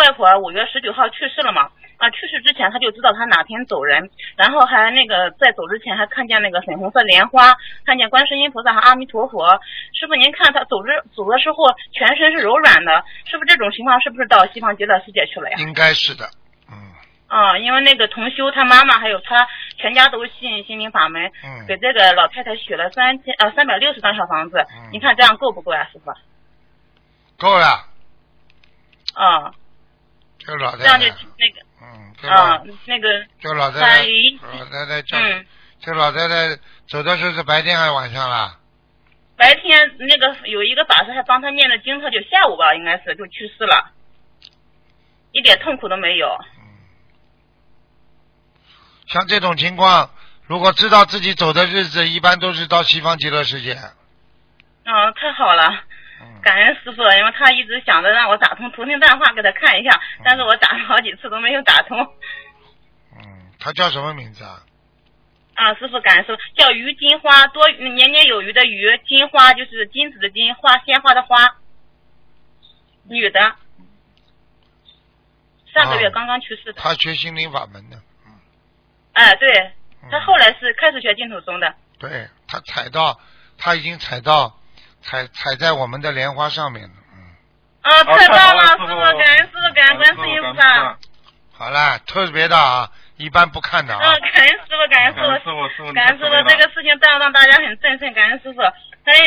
外婆5月19号去世了嘛，去世之前他就知道他哪天走人，然后还那个在走之前还看见那个粉红色莲花，看见观世音菩萨和阿弥陀佛。师傅您看他走的时候全身是柔软的，是不是这种情况是不是到西方极乐世界去了呀？ 应该是的。 因为那个同修他妈妈还有他全家都信心灵法门，给这个老太太许了360张小房子，你看这样够不够呀，师傅？ 够了。这老太太。 这样就那个。那个。 这老太太。这老太太走的时候是白天还是晚上啦？ 白天那个有一个法师还帮他念了经，他就下午吧，应该是就去世了，一点痛苦都没有。 像这种情况，如果知道自己走的日子，一般都是到西方极乐世界。 太好了，感恩师傅，因为他一直想着让我打通图腾电话给他看一下，但是我打了好几次都没有打通。 他叫什么名字啊？ 师傅感恩师傅，叫于金花，年年有余的余，金花就是金子的金，花鲜花的花，女的，上个月刚刚去世的。 他学心灵法门的。 对，他后来是开始学净土宗的。 对，他已经踩在我们的莲花上面了。 太棒了，师傅，感恩师傅，感恩观世音菩萨。 好了，特别的啊，一般不看的啊。 感恩师傅，感恩师傅，感恩师傅，这个事情让大家很振奋，感恩师傅。还有